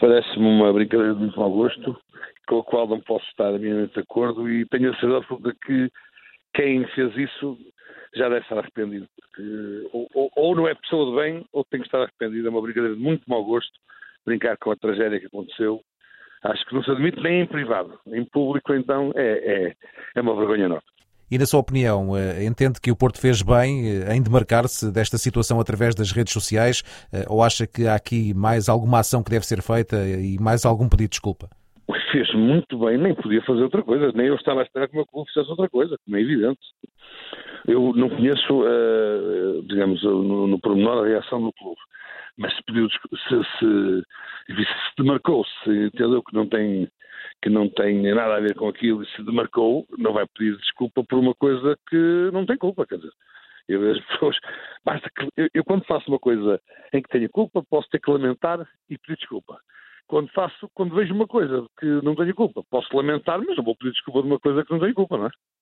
Parece-me uma brincadeira de muito mau gosto, com a qual não posso estar minimamente de acordo, e tenho a certeza absoluta que quem fez isso já deve estar arrependido. Porque ou não é pessoa de bem, ou tem que estar arrependido. É uma brincadeira de muito mau gosto brincar com a tragédia que aconteceu. Acho que não se admite nem em privado. Em público, então, é uma vergonha enorme. E, na sua opinião, entende que o Porto fez bem em demarcar-se desta situação através das redes sociais, ou acha que há aqui mais alguma ação que deve ser feita e mais algum pedido de desculpa? Fez muito bem, nem podia fazer outra coisa, nem eu estava a esperar que o meu clube fizesse outra coisa, como é evidente. Eu não conheço, digamos, no pormenor a reação do clube, mas se pediu, se demarcou, se entendeu que não tem nada a ver com aquilo e se demarcou, não vai pedir desculpa por uma coisa que não tem culpa, quer dizer. As pessoas, basta que eu quando faço uma coisa em que tenho culpa, posso ter que lamentar e pedir desculpa. Quando vejo uma coisa que não tenho culpa, posso lamentar, mas não vou pedir desculpa de uma coisa que não tenho culpa, não é?